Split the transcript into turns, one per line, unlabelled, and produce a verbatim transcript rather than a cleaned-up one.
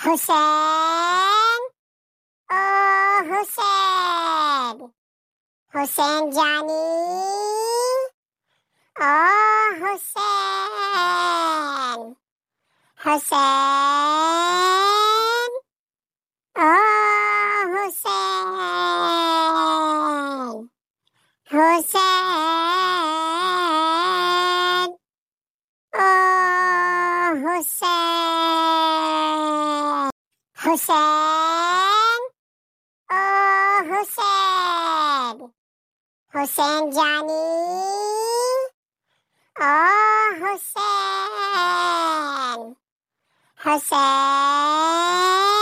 हुसैन, ओ हुसैन, हुसैन जानी, ओ हुसैन, हुसैन, ओ हुसैन, हुसैन, ओ हुसैन, हुसैन, ओ हुसैन, हुसैन जानी, ओ हुसैन, हुसैन।